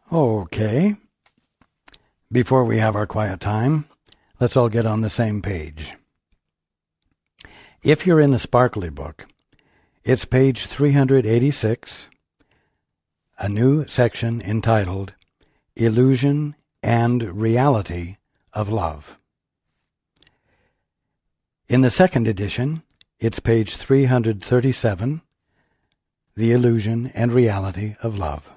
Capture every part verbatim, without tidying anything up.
Okay. Before we have our quiet time, let's all get on the same page. If you're in the Sparkly book, it's page three hundred eighty-six, a new section entitled Illusion and Reality of Love. In the second edition, it's page three hundred thirty-seven, The Illusion and Reality of Love.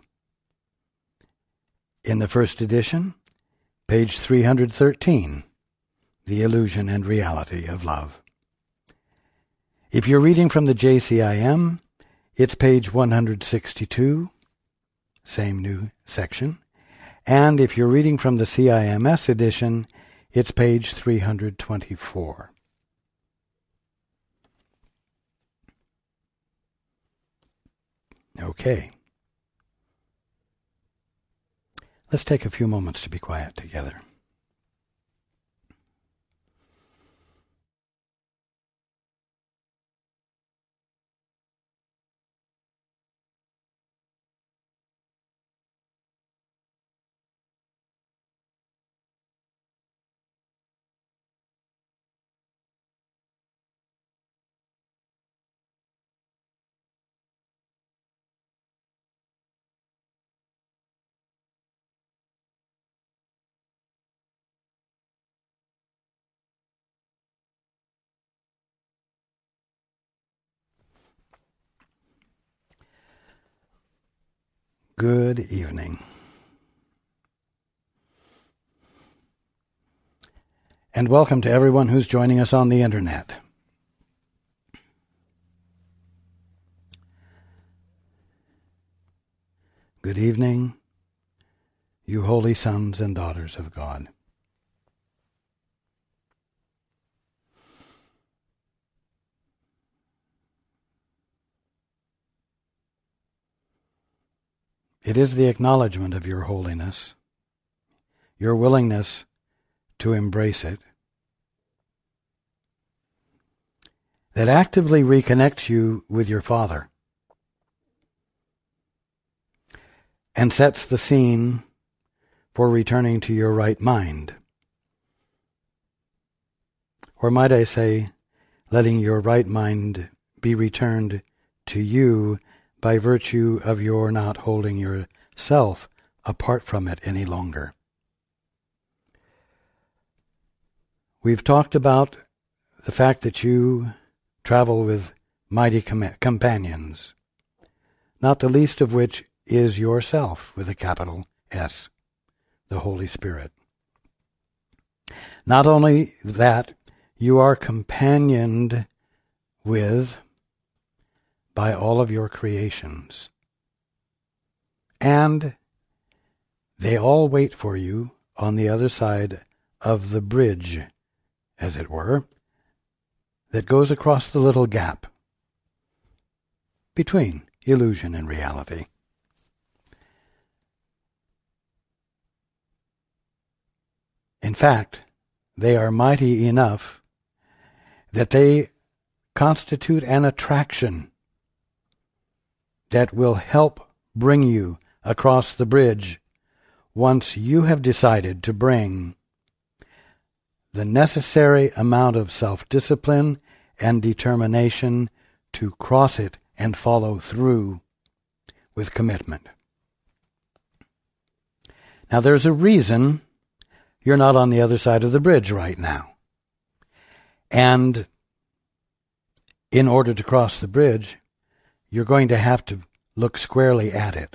In the first edition, page three hundred thirteen, The Illusion and Reality of Love. If you're reading from the J C I M, it's page one hundred sixty-two, same new section. And if you're reading from the C I M S edition, it's page three hundred twenty-four. Okay. Let's take a few moments to be quiet together. Good evening. And welcome to everyone who's joining us on the internet. Good evening, you holy sons and daughters of God. It is the acknowledgement of your holiness, your willingness to embrace it, that actively reconnects you with your Father and sets the scene for returning to your right mind. Or might I say, letting your right mind be returned to you by virtue of your not holding yourself apart from it any longer. We've talked about the fact that you travel with mighty com- companions, not the least of which is yourself, with a capital S, the Holy Spirit. Not only that, you are companioned with by all of your creations. And they all wait for you on the other side of the bridge, as it were, that goes across the little gap between illusion and reality. In fact, they are mighty enough that they constitute an attraction that will help bring you across the bridge once you have decided to bring the necessary amount of self-discipline and determination to cross it and follow through with commitment. Now, there's a reason you're not on the other side of the bridge right now. And in order to cross the bridge, you're going to have to look squarely at it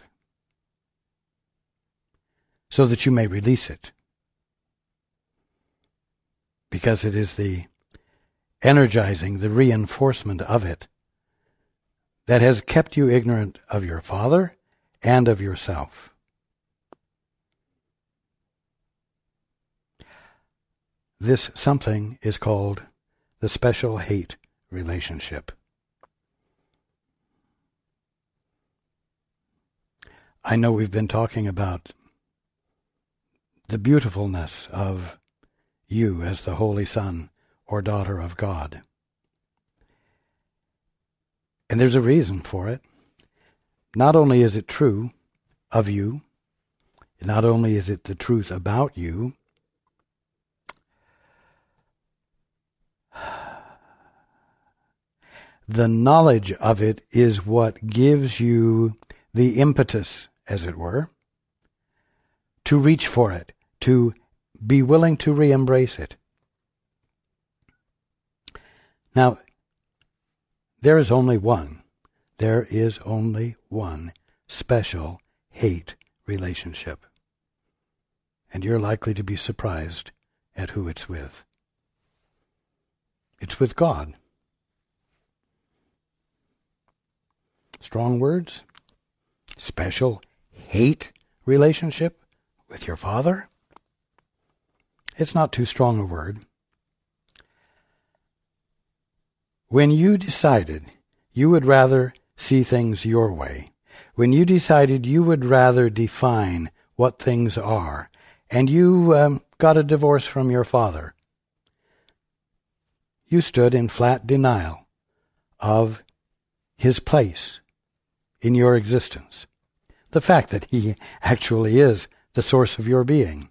so that you may release it. Because it is the energizing, the reinforcement of it that has kept you ignorant of your Father and of yourself. This something is called the special hate relationship. I know we've been talking about the beautifulness of you as the Holy Son or daughter of God. And there's a reason for it. Not only is it true of you Not only is it the truth about you, the knowledge of it is what gives you the impetus, as it were, to reach for it, to be willing to re-embrace it. Now, there is only one, there is only one special hate relationship. And you're likely to be surprised at who it's with. It's with God. Strong words? Special hate relationship with your Father? It's not too strong a word. When you decided you would rather see things your way, when you decided you would rather define what things are, and you um, got a divorce from your father, you stood in flat denial of his place in your existence, the fact that he actually is the source of your being.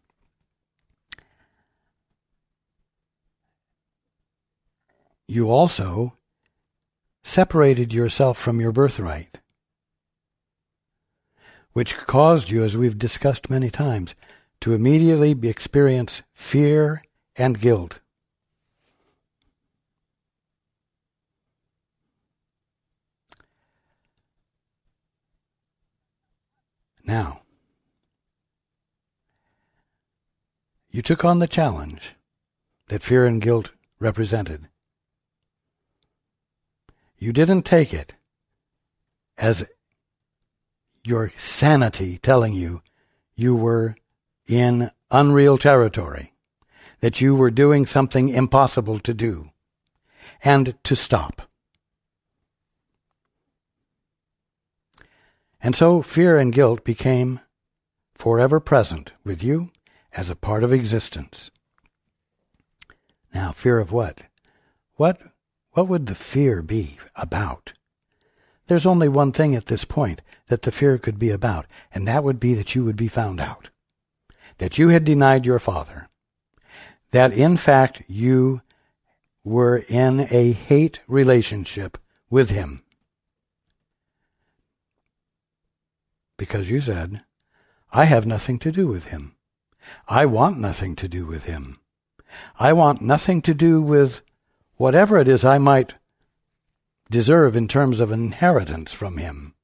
You also separated yourself from your birthright, which caused you, as we've discussed many times, to immediately experience fear and guilt. Now, you took on the challenge that fear and guilt represented. You didn't take it as your sanity telling you you were in unreal territory, that you were doing something impossible to do, and to stop. And so fear and guilt became forever present with you as a part of existence. Now, fear of what? What, what would the fear be about? There's only one thing at this point that the fear could be about, and that would be that you would be found out, that you had denied your father, that in fact you were in a hate relationship with him. Because you said, I have nothing to do with him. I want nothing to do with him. I want nothing to do with whatever it is I might deserve in terms of inheritance from him.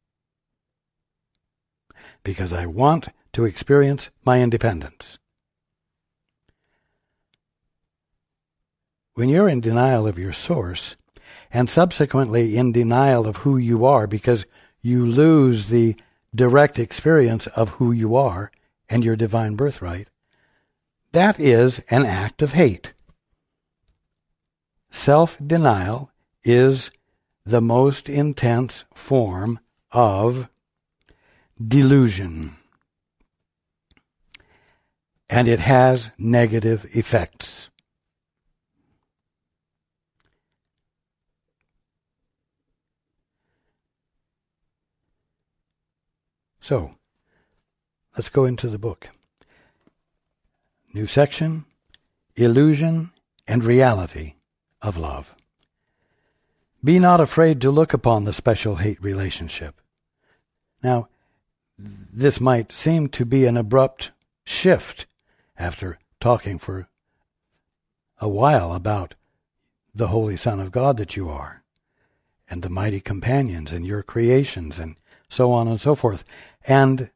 Because I want to experience my independence. When you're in denial of your source, and subsequently in denial of who you are because you lose the direct experience of who you are and your divine birthright, that is an act of hate. Self-denial is the most intense form of delusion, and it has negative effects. So, let's go into the book. New section, Illusion and Reality of Love. Be not afraid to look upon the special hate relationship. Now, this might seem to be an abrupt shift after talking for a while about the Holy Son of God that you are, and the mighty companions and your creations and so on and so forth, and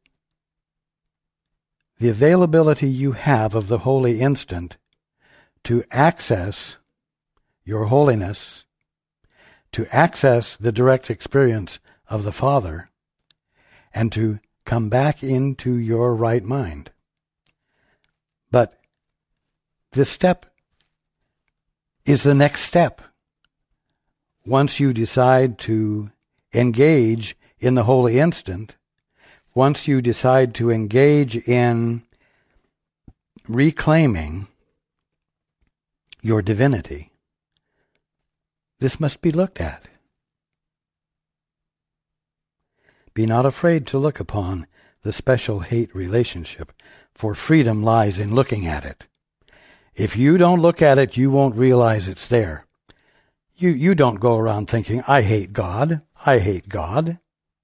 the availability you have of the holy instant to access your holiness, to access the direct experience of the Father, and to come back into your right mind. But this step is the next step. Once you decide to engage in the holy instant, once you decide to engage in reclaiming your divinity, this must be looked at. Be not afraid to look upon the special hate relationship, for freedom lies in looking at it. If you don't look at it, you won't realize it's there. You, you don't go around thinking, I hate God, I hate God.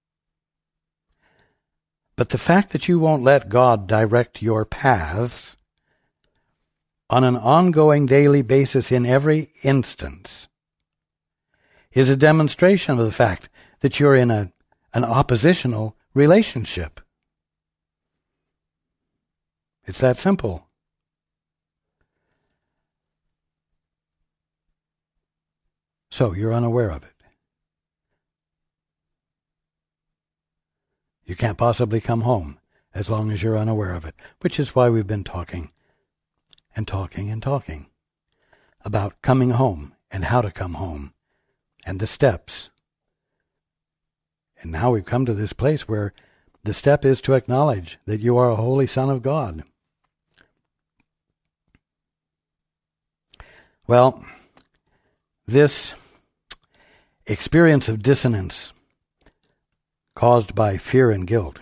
But the fact that you won't let God direct your paths on an ongoing daily basis in every instance is a demonstration of the fact that you're in a, an oppositional relationship. It's that simple. So you're unaware of it. You can't possibly come home as long as you're unaware of it, which is why we've been talking and talking and talking about coming home and how to come home and the steps. And now we've come to this place where the step is to acknowledge that you are a holy Son of God. Well, this experience of dissonance caused by fear and guilt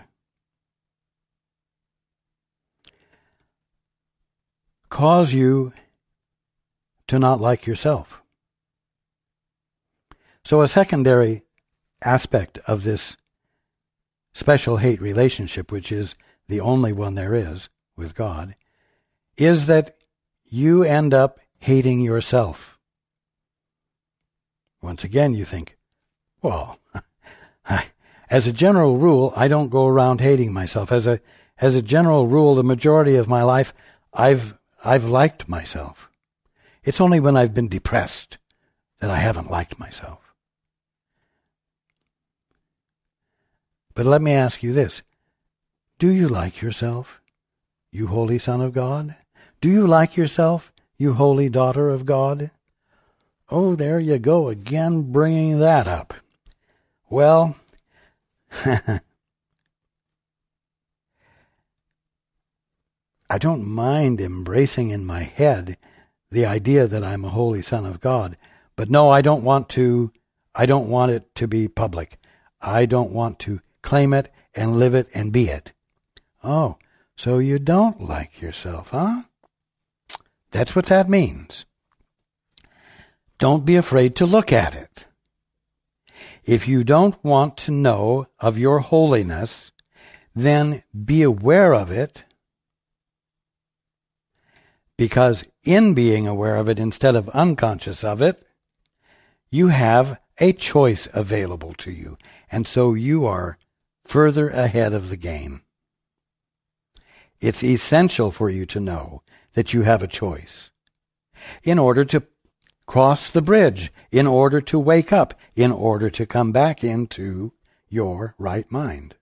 cause you to not like yourself. So a secondary aspect of this special hate relationship, which is the only one there is with God, is that you end up hating yourself. Once again, you think, well, as a general rule, I don't go around hating myself. As a as a general rule, the majority of my life, I've I've liked myself. It's only when I've been depressed that I haven't liked myself. But let me ask you this. Do you like yourself, you holy Son of God? Do you like yourself, you holy daughter of God? Oh, there you go again, bringing that up. Well, I don't mind embracing in my head the idea that I'm a holy Son of God, but no, I don't want to, I don't want it to be public. I don't want to claim it and live it and be it. Oh, so you don't like yourself, huh? That's what that means. Don't be afraid to look at it. If you don't want to know of your holiness, then be aware of it, because in being aware of it instead of unconscious of it, you have a choice available to you, and so you are further ahead of the game. It's essential for you to know that you have a choice in order to cross the bridge, in order to wake up, in order to come back into your right mind.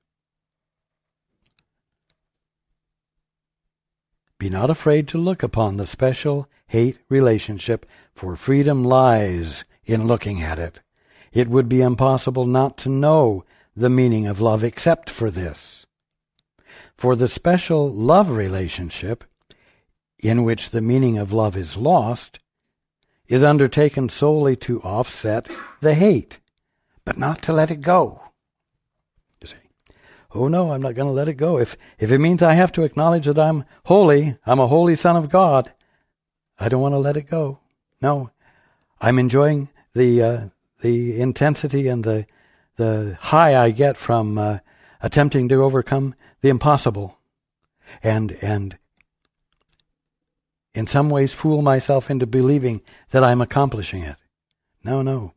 Be not afraid to look upon the special hate relationship, for freedom lies in looking at it. It would be impossible not to know the meaning of love except for this. For the special love relationship, in which the meaning of love is lost, is undertaken solely to offset the hate, but not to let it go. You see, oh no, I'm not going to let it go. If if it means I have to acknowledge that I'm holy, I'm a holy Son of God, I don't want to let it go. No, I'm enjoying the uh, the intensity and the the high I get from uh, attempting to overcome the impossible, and and in some ways fool myself into believing that I'm accomplishing it. No, no.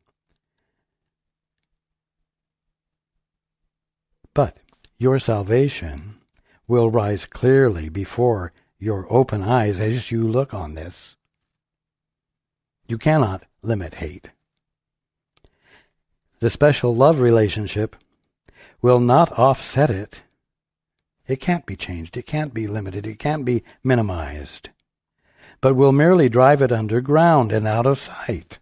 But your salvation will rise clearly before your open eyes as you look on this. You cannot limit hate. The special love relationship will not offset it. It can't be changed. It can't be limited. It can't be minimized, but will merely drive it underground and out of sight.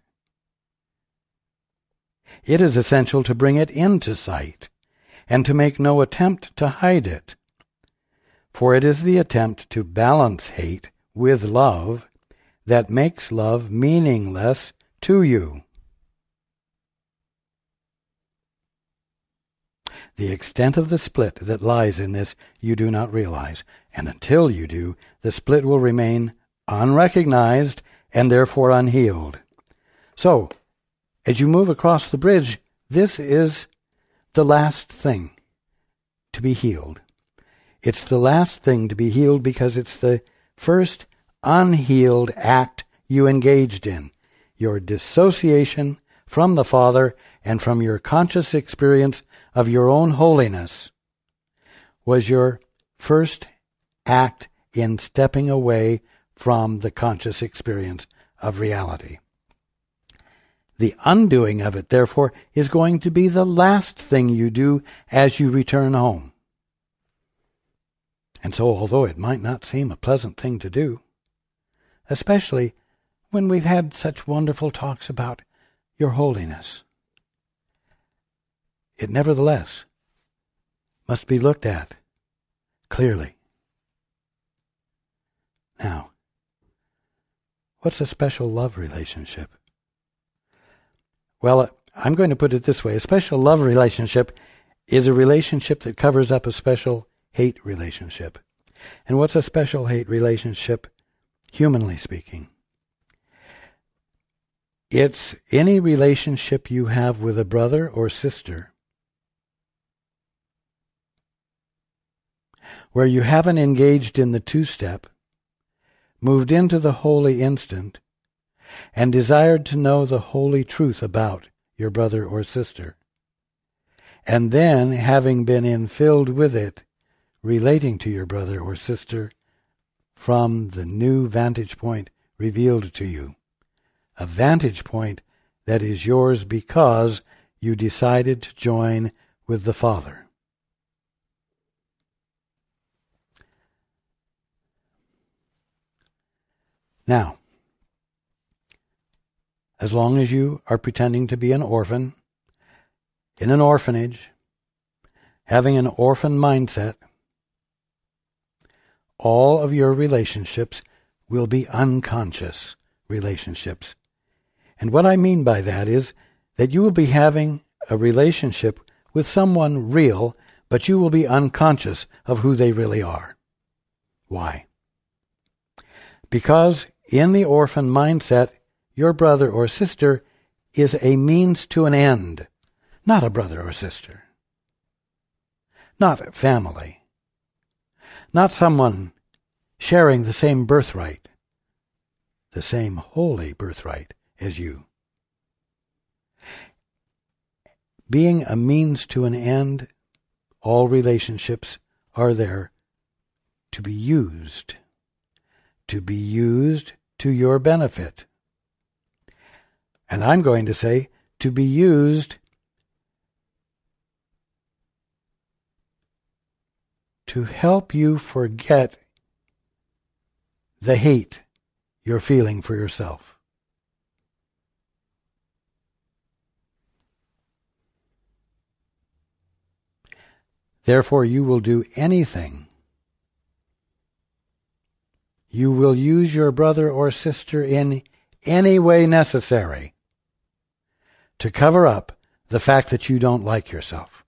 It is essential to bring it into sight and to make no attempt to hide it, for it is the attempt to balance hate with love that makes love meaningless to you. The extent of the split that lies in this you do not realize, and until you do, the split will remain unrecognized and therefore unhealed. So, as you move across the bridge, this is the last thing to be healed. It's the last thing to be healed because it's the first unhealed act you engaged in. Your dissociation from the Father and from your conscious experience of your own holiness was your first act in stepping away from the conscious experience of reality. The undoing of it, therefore, is going to be the last thing you do as you return home. And so, although it might not seem a pleasant thing to do, especially when we've had such wonderful talks about your holiness, it nevertheless must be looked at clearly. Now, what's a special love relationship? Well, I'm going to put it this way. A special love relationship is a relationship that covers up a special hate relationship. And what's a special hate relationship, humanly speaking? It's any relationship you have with a brother or sister where you haven't engaged in the two-step, moved into the holy instant, and desired to know the holy truth about your brother or sister. And then, having been infilled with it, relating to your brother or sister from the new vantage point revealed to you. A vantage point that is yours because you decided to join with the Father. Now, as long as you are pretending to be an orphan, in an orphanage, having an orphan mindset, all of your relationships will be unconscious relationships. And what I mean by that is that you will be having a relationship with someone real, but you will be unconscious of who they really are. Why? Because in the orphan mindset, your brother or sister is a means to an end, not a brother or sister, not family, not someone sharing the same birthright, the same holy birthright as you. Being a means to an end, all relationships are there to be used, to be used to your benefit. And I'm going to say, to be used to help you forget the hate you're feeling for yourself. Therefore, you will do anything. You will use your brother or sister in any way necessary to cover up the fact that you don't like yourself.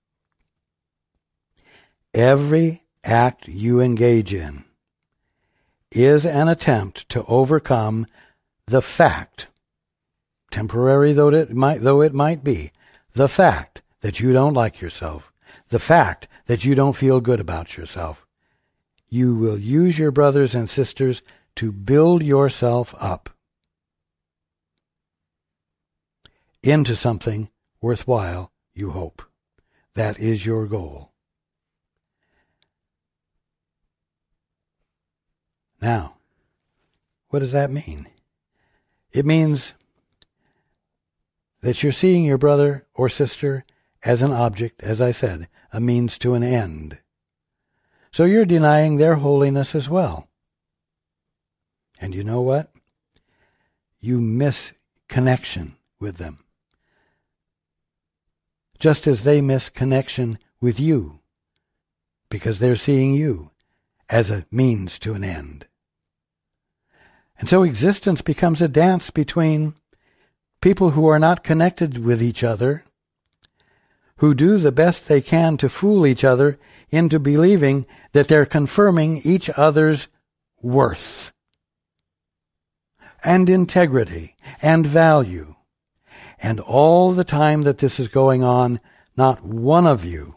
Every act you engage in is an attempt to overcome the fact, temporary though it might, though it might be, the fact that you don't like yourself, the fact that you don't feel good about yourself. You will use your brothers and sisters to build yourself up into something worthwhile, you hope. That is your goal. Now, what does that mean? It means that you're seeing your brother or sister as an object, as I said, a means to an end. So you're denying their holiness as well. And you know what? You miss connection with them, just as they miss connection with you, because they're seeing you as a means to an end. And so existence becomes a dance between people who are not connected with each other, who do the best they can to fool each other into believing that they're confirming each other's worth and integrity and value. And all the time that this is going on, not one of you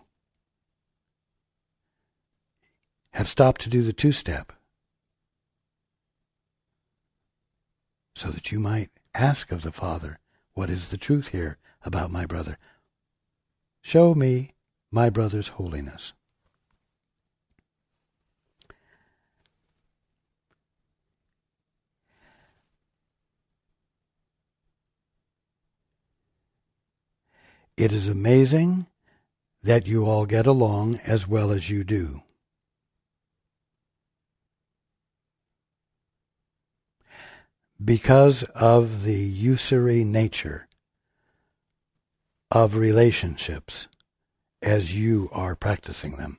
have stopped to do the two-step so that you might ask of the Father, what is the truth here about my brother? Show me my brother's holiness. It is amazing that you all get along as well as you do. Because of the usury nature of relationships as you are practicing them.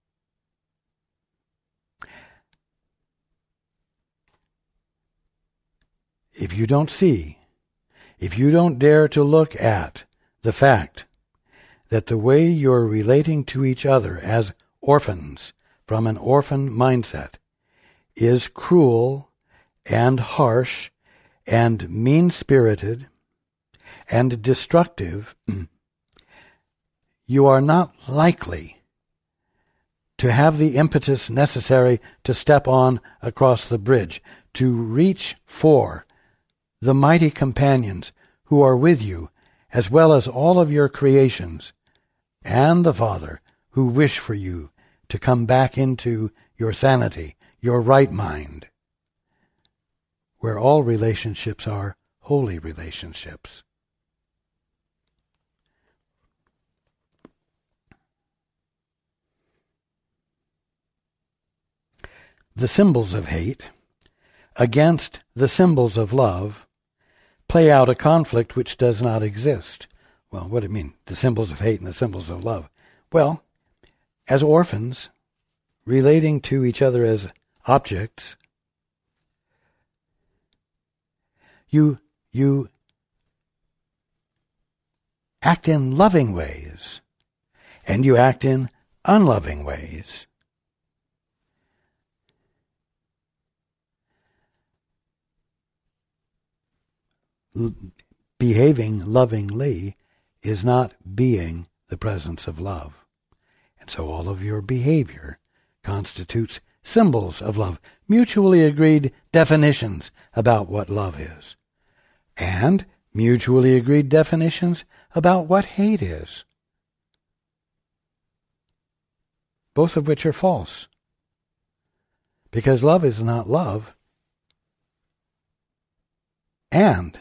If you don't see, if you don't dare to look at the fact that the way you're relating to each other as orphans from an orphan mindset is cruel and harsh and mean-spirited and destructive, you are not likely to have the impetus necessary to step on across the bridge, to reach for the mighty companions who are with you, as well as all of your creations, and the Father who wish for you to come back into your sanity, your right mind, where all relationships are holy relationships. The symbols of hate against the symbols of love play out a conflict which does not exist. Well, what do you mean? The symbols of hate and the symbols of love. Well, as orphans, relating to each other as objects, you you act in loving ways, and you act in unloving ways. L- behaving lovingly is not being the presence of love. And so all of your behavior constitutes symbols of love, mutually agreed definitions about what love is, and mutually agreed definitions about what hate is, both of which are false. Because love is not love, and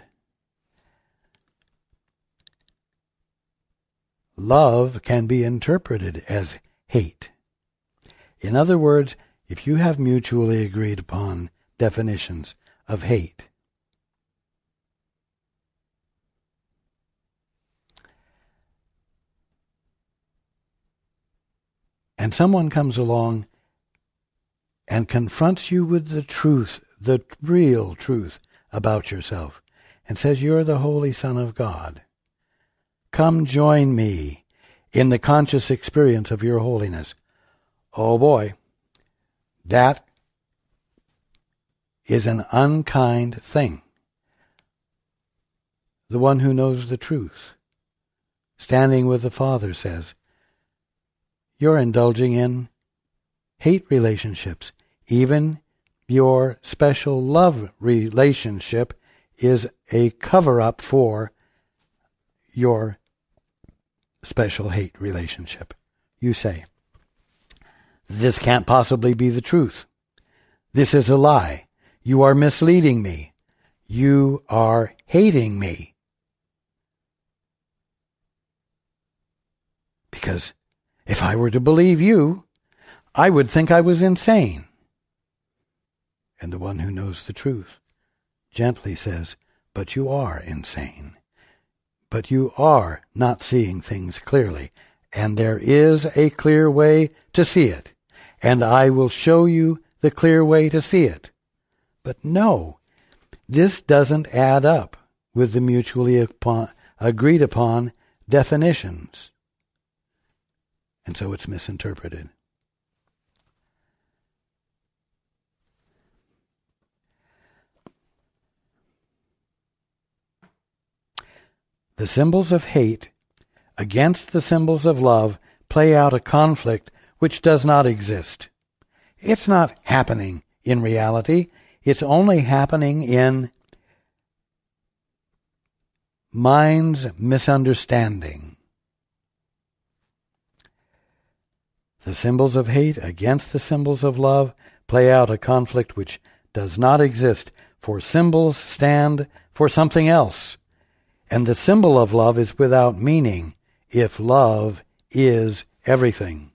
love can be interpreted as hate. In other words, if you have mutually agreed upon definitions of hate, and someone comes along and confronts you with the truth, the real truth about yourself, and says, you're the Holy Son of God. Come join me in the conscious experience of your holiness. Oh boy, that is an unkind thing. The one who knows the truth, standing with the Father, says, you're indulging in hate relationships. Even your special love relationship is a cover-up for your special hate relationship. You say, this can't possibly be the truth. This is a lie. You are misleading me. You are hating me. Because if I were to believe you, I would think I was insane. And the one who knows the truth gently says, but you are insane. But you are not seeing things clearly, and there is a clear way to see it, and I will show you the clear way to see it. But no, this doesn't add up with the mutually upon, agreed upon definitions and so it's misinterpreted. The symbols of hate against the symbols of love play out a conflict which does not exist. It's not happening in reality. It's only happening in mind's misunderstanding. The symbols of hate against the symbols of love play out a conflict which does not exist, for symbols stand for something else, and the symbol of love is without meaning if love is everything.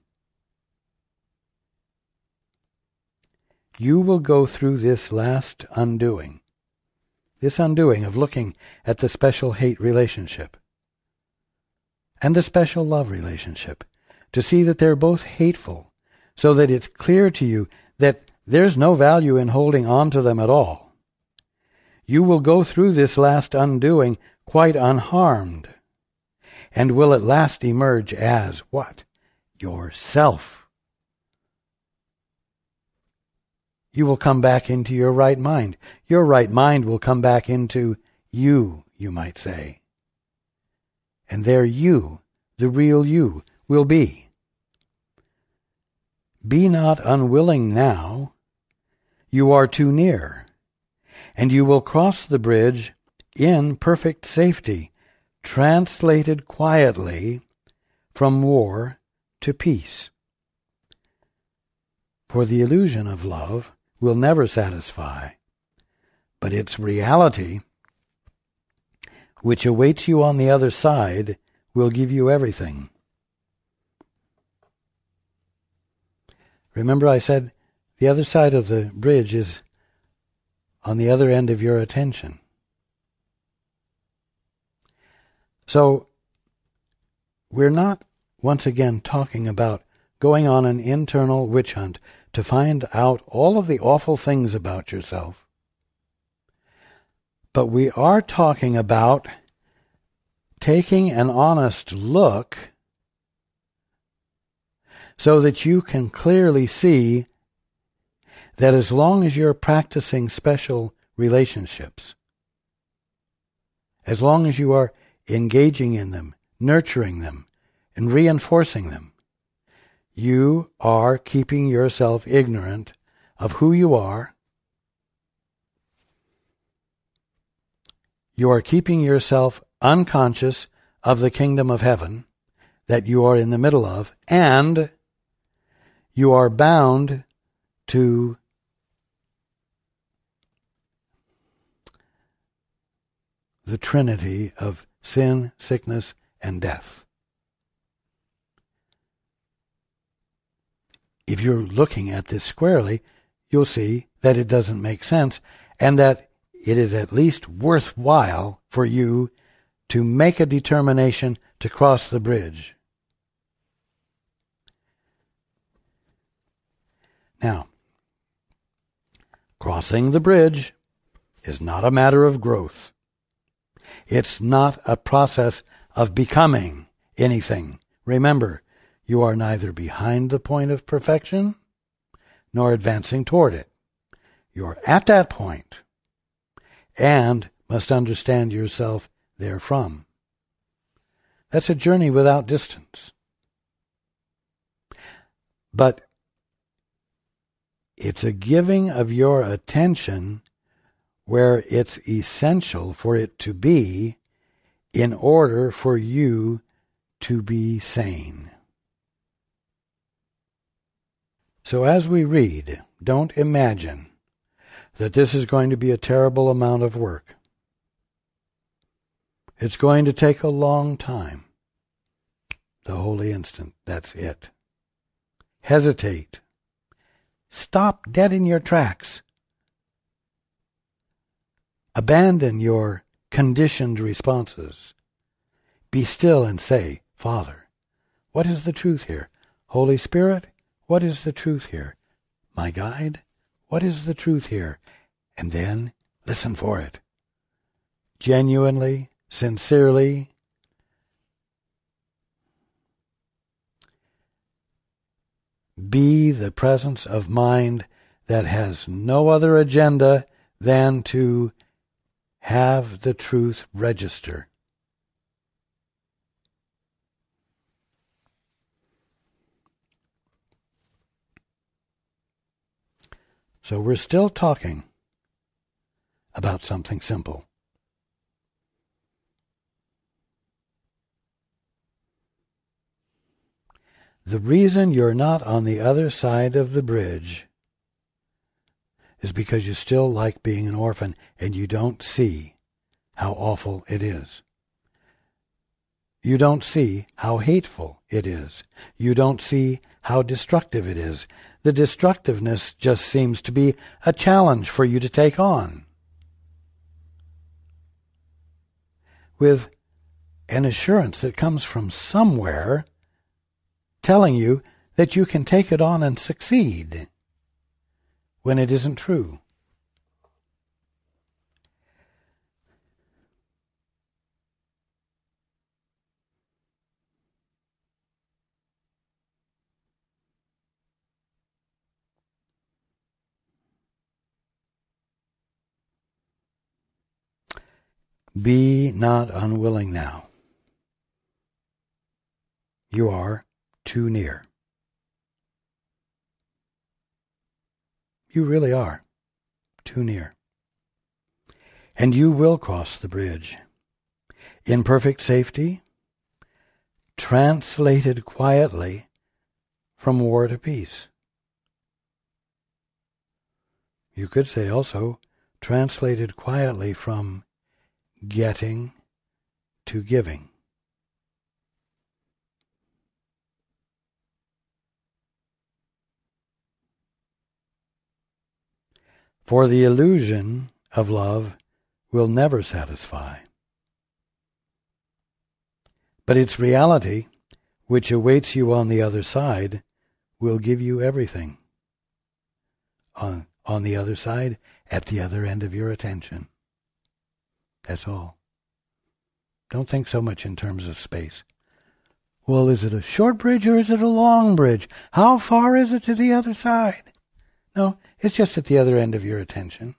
You will go through this last undoing, this undoing of looking at the special hate relationship and the special love relationship, to see that they're both hateful, so that it's clear to you that there's no value in holding on to them at all. You will go through this last undoing quite unharmed, and will at last emerge as what? Yourself. You will come back into your right mind. Your right mind will come back into you, you might say. And there you, the real you, will be. Be not unwilling now. You are too near, and you will cross the bridge in perfect safety, translated quietly from war to peace. For the illusion of love will never satisfy, but its reality, which awaits you on the other side, will give you everything. Remember I said the other side of the bridge is on the other end of your attention. So, we're not, once again, talking about going on an internal witch hunt to find out all of the awful things about yourself. But we are talking about taking an honest look so that you can clearly see that as long as you're practicing special relationships, as long as you are engaging in them, nurturing them, and reinforcing them, you are keeping yourself ignorant of who you are. You are keeping yourself unconscious of the kingdom of heaven that you are in the middle of, and you are bound to the trinity of sin, sickness, and death. If you're looking at this squarely, you'll see that it doesn't make sense, and that it is at least worthwhile for you to make a determination to cross the bridge. Now, crossing the bridge is not a matter of growth. It's not a process of becoming anything. Remember, you are neither behind the point of perfection nor advancing toward it. You're at that point and must understand yourself therefrom. That's a journey without distance. But it's a giving of your attention where it's essential for it to be in order for you to be sane. So as we read, don't imagine that this is going to be a terrible amount of work. It's going to take a long time. The holy instant, that's it. Hesitate. Stop dead in your tracks. Abandon your conditioned responses. Be still and say, Father, what is the truth here? Holy Spirit, what is the truth here? My guide, what is the truth here? And then listen for it. Genuinely, sincerely, be the presence of mind that has no other agenda than to have the truth register. So we're still talking about something simple. The reason you're not on the other side of the bridge is because you still like being an orphan and you don't see how awful it is. You don't see how hateful it is. You don't see how destructive it is. The destructiveness just seems to be a challenge for you to take on, with an assurance that comes from somewhere telling you that you can take it on and succeed, when it isn't true. Be not unwilling now. You are too near. You really are too near. And you will cross the bridge in perfect safety, translated quietly from war to peace. You could say also, translated quietly from getting to giving. For the illusion of love will never satisfy, but its reality, which awaits you on the other side, will give you everything. On, on the other side, at the other end of your attention. That's all. Don't think so much in terms of space. Well, is it a short bridge or is it a long bridge? How far is it to the other side? No, it's just at the other end of your attention.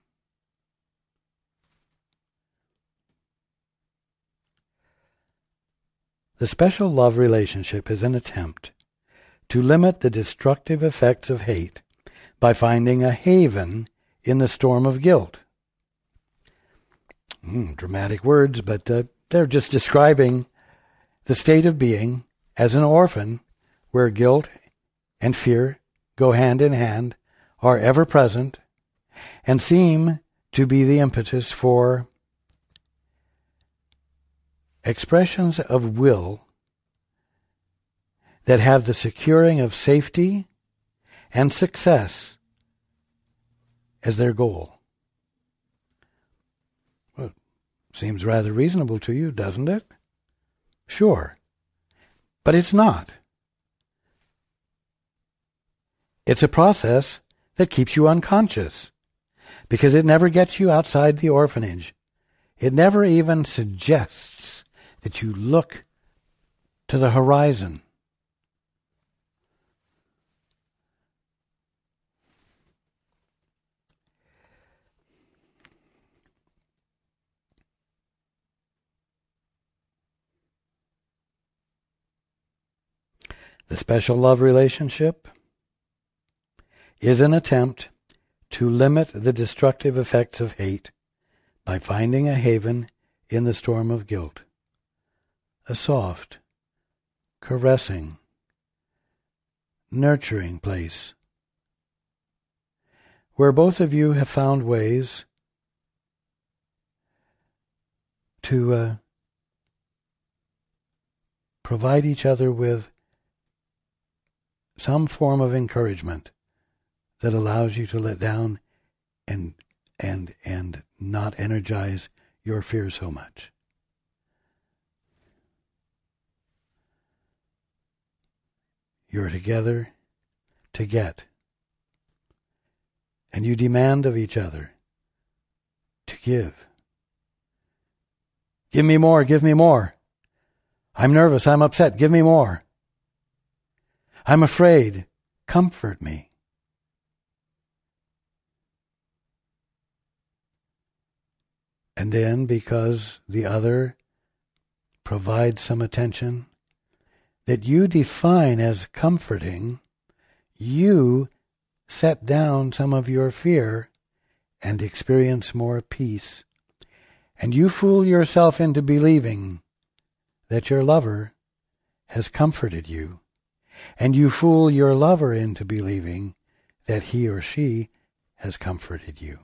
The special love relationship is an attempt to limit the destructive effects of hate by finding a haven in the storm of guilt. Mm, dramatic words, but uh, they're just describing the state of being as an orphan, where guilt and fear go hand in hand, are ever present, and seem to be the impetus for expressions of will that have the securing of safety and success as their goal. Well, seems rather reasonable to you, doesn't it? Sure. But it's not. It's a process that keeps you unconscious, because it never gets you outside the orphanage. It never even suggests that you look to the horizon. The special love relationship is an attempt to limit the destructive effects of hate by finding a haven in the storm of guilt, a soft, caressing, nurturing place where both of you have found ways to uh, provide each other with some form of encouragement that allows you to let down and and and not energize your fear so much. You're together to get, and you demand of each other to give. Give me more, give me more. I'm nervous, I'm upset, give me more. I'm afraid. comfort me. And then, because the other provides some attention that you define as comforting, you set down some of your fear and experience more peace. And you fool yourself into believing that your lover has comforted you. And you fool your lover into believing that he or she has comforted you.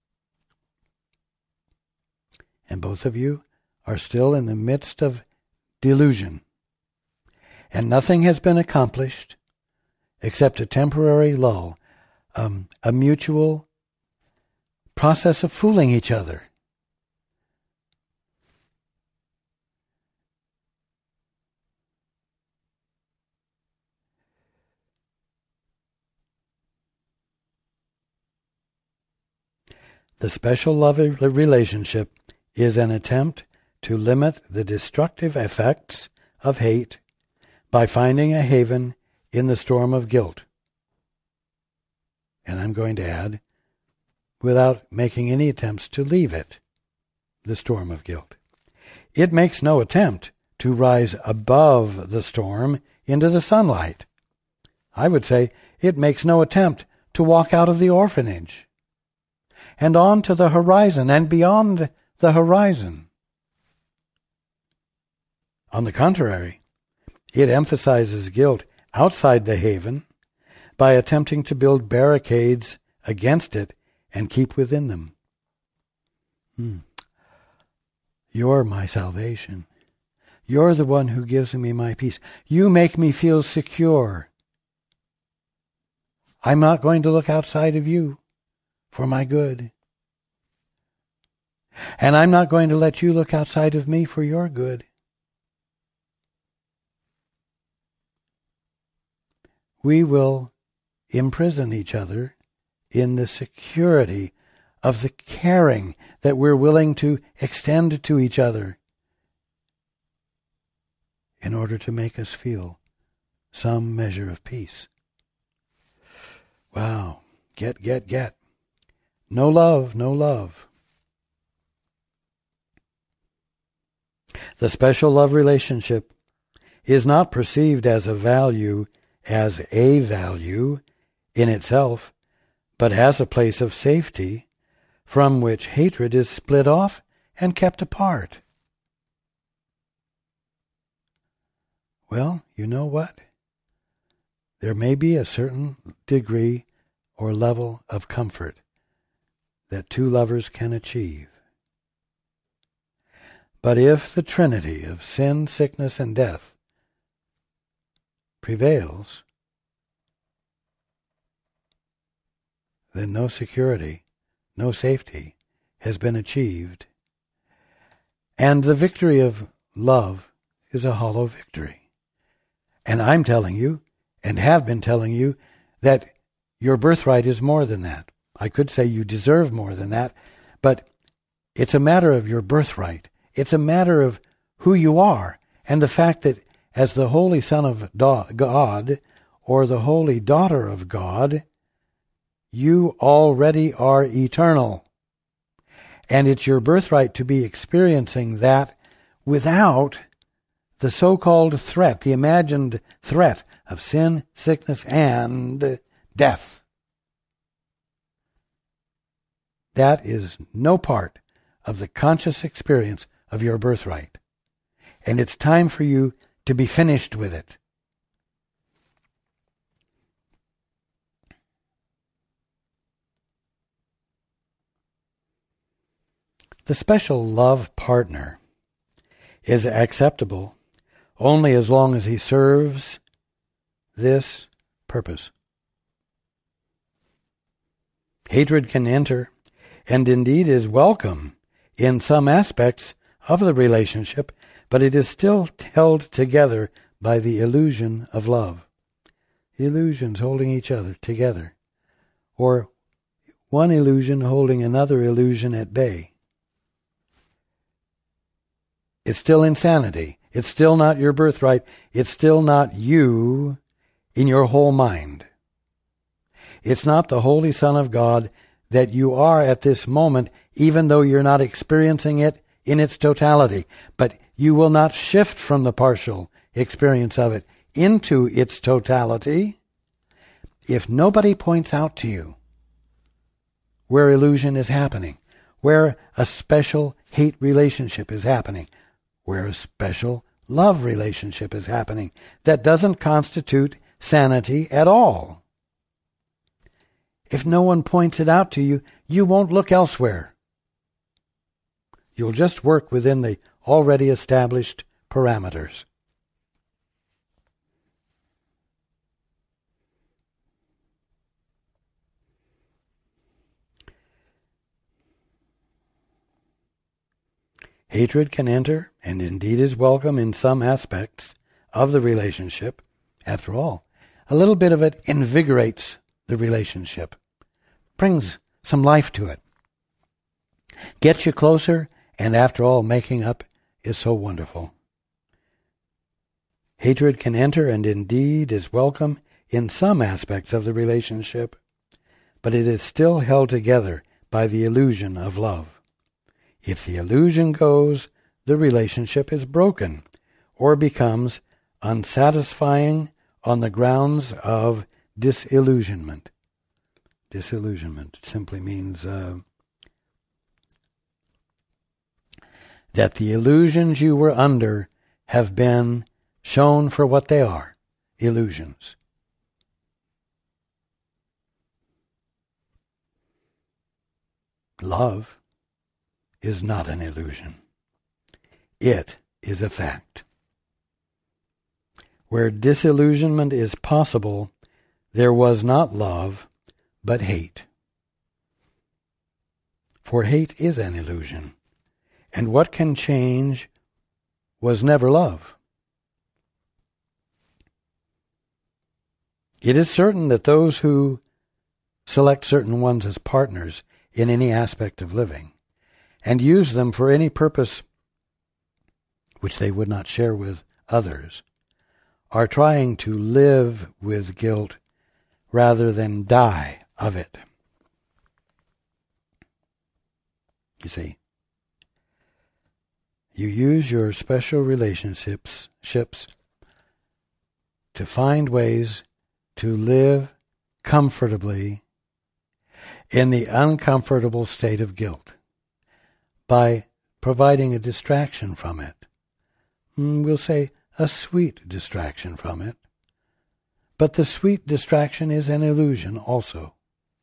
And both of you are still in the midst of delusion. And nothing has been accomplished except a temporary lull, um, a mutual process of fooling each other. The special love relationship is an attempt to limit the destructive effects of hate by finding a haven in the storm of guilt. And I'm going to add, without making any attempts to leave it, the storm of guilt. It makes no attempt to rise above the storm into the sunlight. I would say it makes no attempt to walk out of the orphanage and on to the horizon and beyond the horizon. On the contrary, it emphasizes guilt outside the haven by attempting to build barricades against it and keep within them. Hmm. You're my salvation. You're the one who gives me my peace. You make me feel secure. I'm not going to look outside of you for my good. And I'm not going to let you look outside of me for your good. We will imprison each other in the security of the caring that we're willing to extend to each other in order to make us feel some measure of peace. Wow. Get, get, get. No love, no love. The special love relationship is not perceived as a value, as a value in itself, but as a place of safety from which hatred is split off and kept apart. Well, you know what? There may be a certain degree or level of comfort that two lovers can achieve. But if the trinity of sin, sickness, and death prevails, then no security, no safety has been achieved. And the victory of love is a hollow victory. And I'm telling you, and have been telling you, that your birthright is more than that. I could say you deserve more than that, but it's a matter of your birthright. It's a matter of who you are, and the fact that as the Holy Son of God, or the Holy Daughter of God, you already are eternal. And it's your birthright to be experiencing that without the so-called threat, the imagined threat of sin, sickness, and death. That is no part of the conscious experience of your birthright. And it's time for you to be finished with it. The special love partner is acceptable only as long as he serves this purpose. Hatred can enter, and indeed is welcome in some aspects of the relationship, but it is still held together by the illusion of love. Illusions holding each other together, or one illusion holding another illusion at bay. It's still insanity. It's still not your birthright. It's still not you in your whole mind. It's not the Holy Son of God that you are at this moment, even though you're not experiencing it in its totality. But you will not shift from the partial experience of it into its totality if nobody points out to you where illusion is happening, where a special hate relationship is happening, where a special love relationship is happening that doesn't constitute sanity at all. If no one points it out to you, you won't look elsewhere. You'll just work within the already established parameters. Hatred can enter, and indeed is welcome in some aspects of the relationship. After all, a little bit of it invigorates the relationship, brings some life to it, gets you closer, and after all, making up is so wonderful. Hatred can enter, and indeed is welcome in some aspects of the relationship, but it is still held together by the illusion of love. If the illusion goes, the relationship is broken or becomes unsatisfying on the grounds of disillusionment. Disillusionment simply means uh, that the illusions you were under have been shown for what they are, illusions. Love is not an illusion. It is a fact. Where disillusionment is possible, there was not love, but hate. For hate is an illusion, and what can change was never love. It is certain that those who select certain ones as partners in any aspect of living and use them for any purpose which they would not share with others, are trying to live with guilt rather than die of it. You see, you use your special relationships ships to find ways to live comfortably in the uncomfortable state of guilt by providing a distraction from it. We'll say a sweet distraction from it. But the sweet distraction is an illusion also.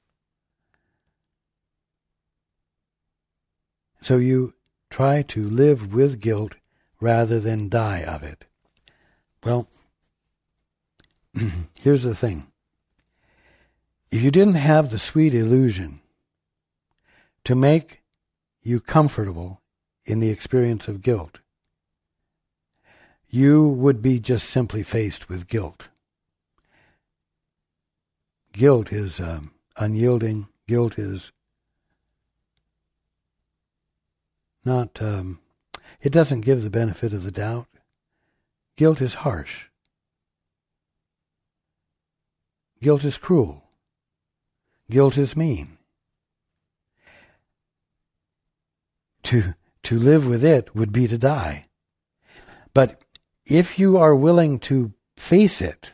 So you try to live with guilt rather than die of it. Well, here's the thing. If you didn't have the sweet illusion to make you comfortable in the experience of guilt, you would be just simply faced with guilt. Guilt is um, unyielding. Guilt is not, um, it doesn't give the benefit of the doubt. Guilt is harsh. Guilt is cruel. Guilt is mean. To, to live with it would be to die. But if you are willing to face it,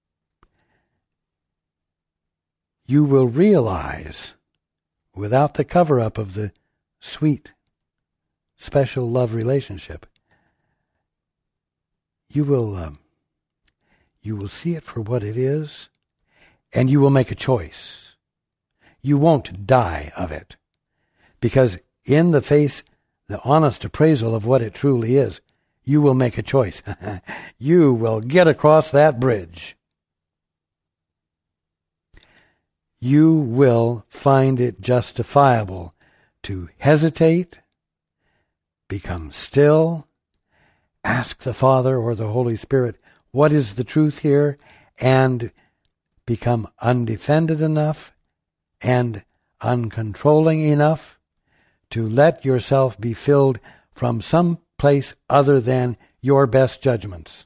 you will realize, without the cover-up of the sweet, special love relationship, you will, um, you will see it for what it is, and you will make a choice. You won't die of it, because in the face, the honest appraisal of what it truly is, you will make a choice. You will get across that bridge. You will find it justifiable to hesitate, become still, ask the Father or the Holy Spirit, what is the truth here, and become undefended enough and uncontrolling enough to let yourself be filled from some place other than your best judgments.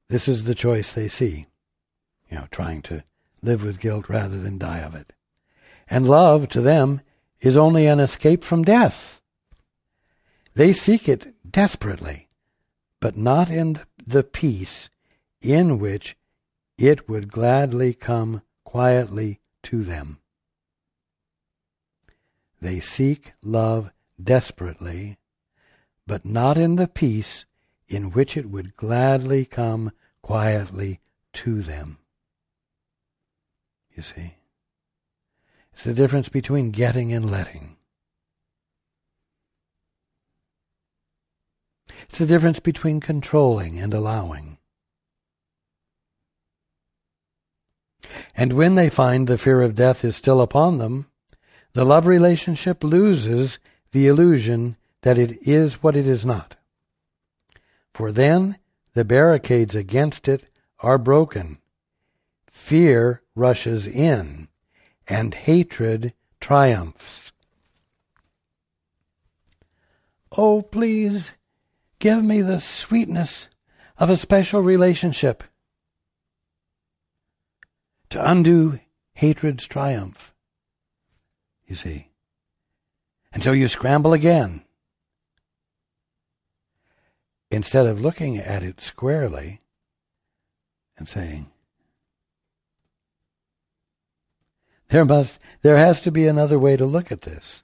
This is the choice they see, you know, trying to live with guilt rather than die of it. And love, to them, is only an escape from death. They seek it desperately, but not in the peace in which it would gladly come quietly to them. They seek love desperately, but not in the peace in which it would gladly come quietly to them. You see? It's the difference between getting and letting. It's the difference between controlling and allowing. And when they find the fear of death is still upon them, the love relationship loses the illusion that it is what it is not. For then the barricades against it are broken. Fear rushes in, and hatred triumphs. Oh, please give me the sweetness of a special relationship to undo hatred's triumph, you see. And so you scramble again. Instead of looking at it squarely and saying, there must, there has to be another way to look at this.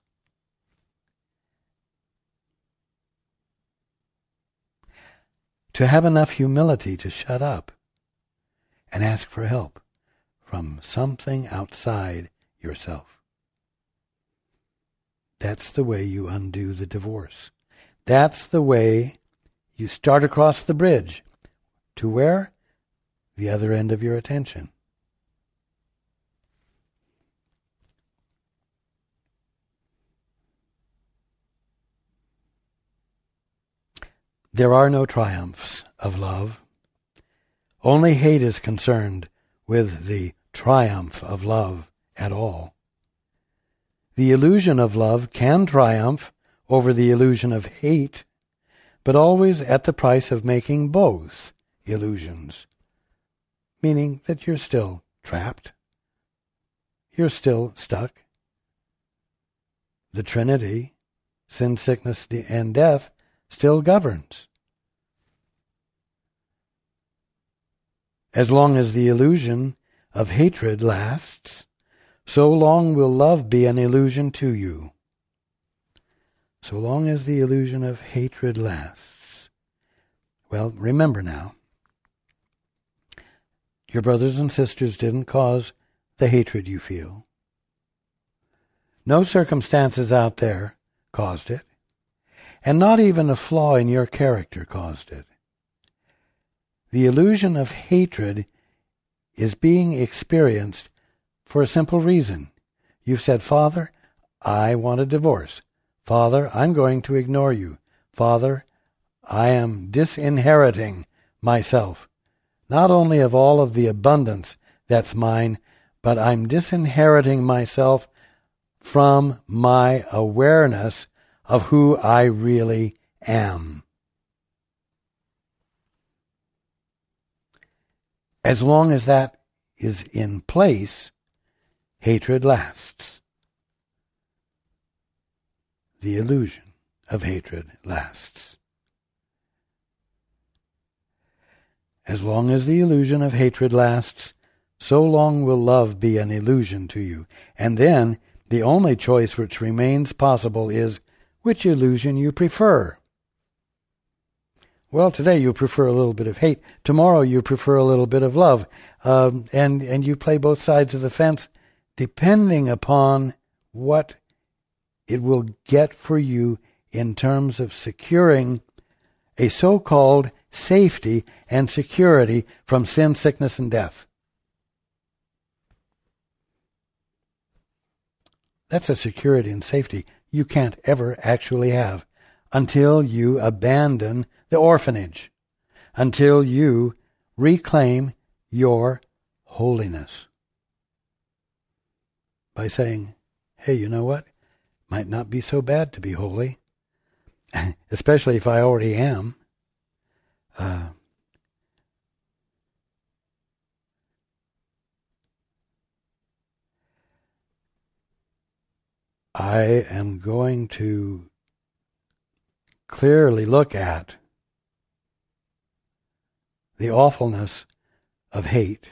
To have enough humility to shut up and ask for help from something outside yourself. That's the way you undo the divorce. That's the way you start across the bridge. To where? The other end of your attention. There are no triumphs of love. Only hate is concerned with the triumph of love at all. The illusion of love can triumph over the illusion of hate, but always at the price of making both illusions, meaning that you're still trapped. You're still stuck. The Trinity, sin, sickness, and death, still governs. As long as the illusion of hatred lasts, so long will love be an illusion to you. So long as the illusion of hatred lasts. Well, remember now, your brothers and sisters didn't cause the hatred you feel. No circumstances out there caused it. And not even a flaw in your character caused it. The illusion of hatred is being experienced for a simple reason. You've said, Father, I want a divorce. Father, I'm going to ignore you. Father, I am disinheriting myself, not only of all of the abundance that's mine, but I'm disinheriting myself from my awareness of who I really am. As long as that is in place, hatred lasts. The illusion of hatred lasts. As long as the illusion of hatred lasts, so long will love be an illusion to you. And then the only choice which remains possible is which illusion you prefer. Well, today you prefer a little bit of hate. Tomorrow you prefer a little bit of love. Um, and, and you play both sides of the fence depending upon what it will get for you in terms of securing a so-called safety and security from sin, sickness, and death. That's a security and safety you can't ever actually have until you abandon the orphanage, until you reclaim your holiness. By saying, hey, you know what? Might not be so bad to be holy, especially if I already am. Uh, I am going to clearly look at the awfulness of hate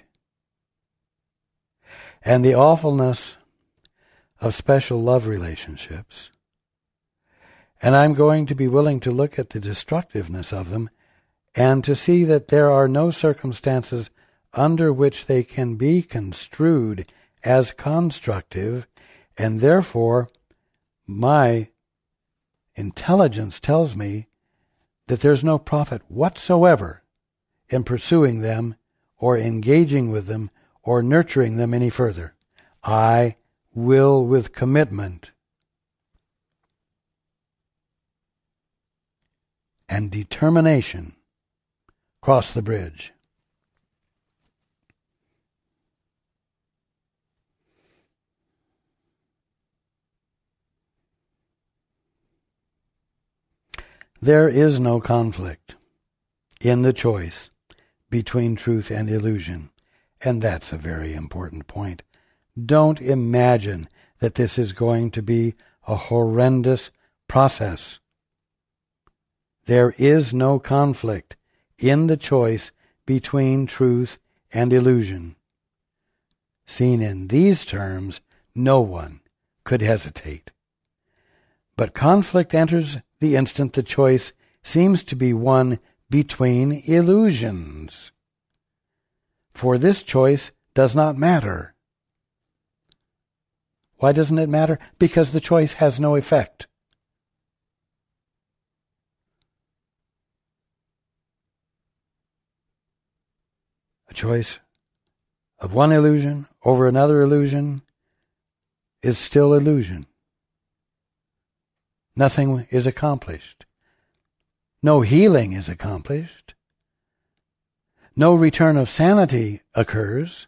and the awfulness of special love relationships. And I'm going to be willing to look at the destructiveness of them and to see that there are no circumstances under which they can be construed as constructive, and therefore my intelligence tells me that there's no profit whatsoever in pursuing them or engaging with them or nurturing them any further. I will, with commitment and determination, cross the bridge. There is no conflict in the choice between truth and illusion, and that's a very important point. Don't imagine that this is going to be a horrendous process. There is no conflict in the choice between truth and illusion. Seen in these terms, no one could hesitate. But conflict enters the instant the choice seems to be one between illusions. For this choice does not matter. Why doesn't it matter? Because the choice has no effect. A choice of one illusion over another illusion is still illusion. Nothing is accomplished. No healing is accomplished. No return of sanity occurs.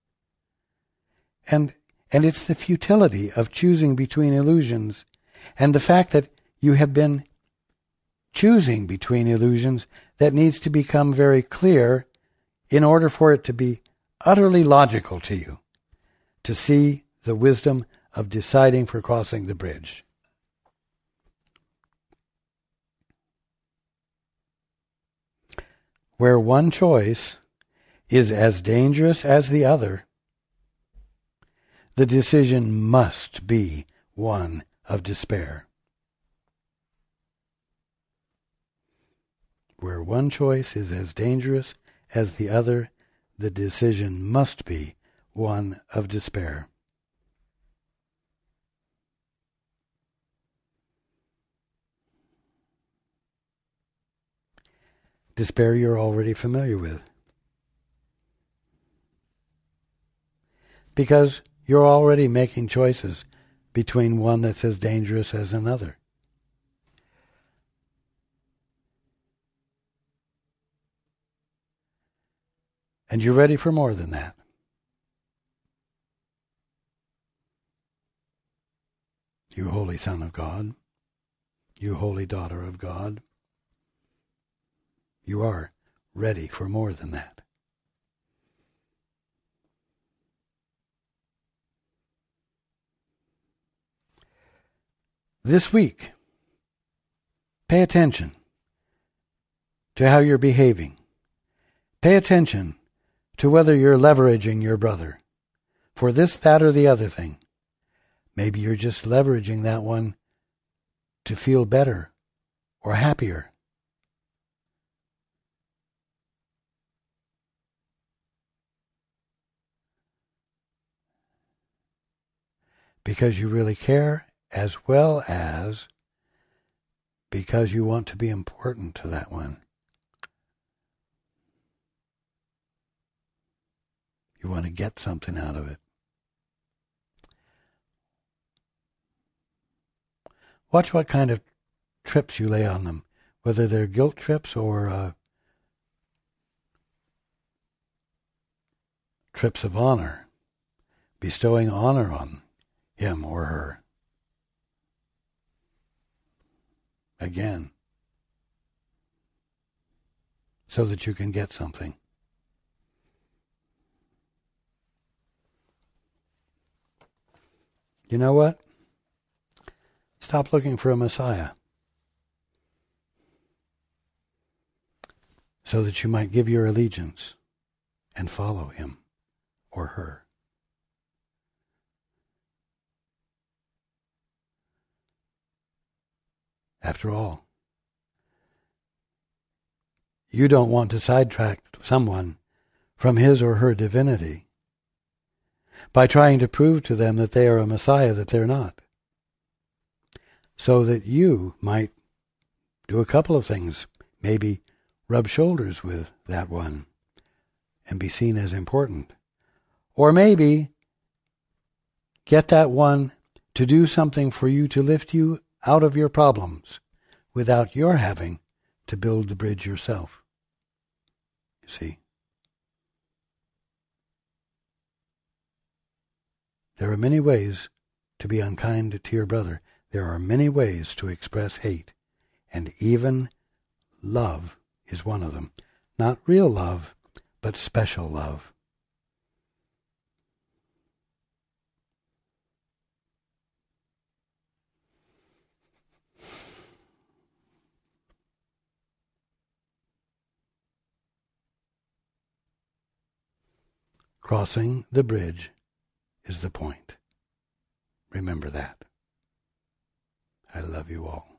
And, and it's the futility of choosing between illusions and the fact that you have been choosing between illusions that needs to become very clear in order for it to be utterly logical to you, to see the wisdom of deciding for crossing the bridge. Where one choice is as dangerous as the other, the decision must be one of despair. Where one choice is as dangerous as the other, the decision must be one of despair. Despair you're already familiar with, because you're already making choices between one that's as dangerous as another. And you're ready for more than that. You holy Son of God, you holy daughter of God, you are ready for more than that. This week, pay attention to how you're behaving. Pay attention to whether you're leveraging your brother for this, that, or the other thing. Maybe you're just leveraging that one to feel better or happier. Because you really care, as well as because you want to be important to that one. You want to get something out of it. Watch what kind of trips you lay on them, whether they're guilt trips or uh, trips of honor, bestowing honor on him or her. Again, so that you can get something. You know what? Stop looking for a Messiah so that you might give your allegiance and follow him or her. After all, you don't want to sidetrack someone from his or her divinity by trying to prove to them that they are a Messiah that they're not, so that you might do a couple of things, maybe rub shoulders with that one and be seen as important, or maybe get that one to do something for you to lift you out of your problems without your having to build the bridge yourself. You see? There are many ways to be unkind to your brother. There are many ways to express hate, and even love is one of them. Not real love, but special love. Crossing the bridge is the point. Remember that. I love you all.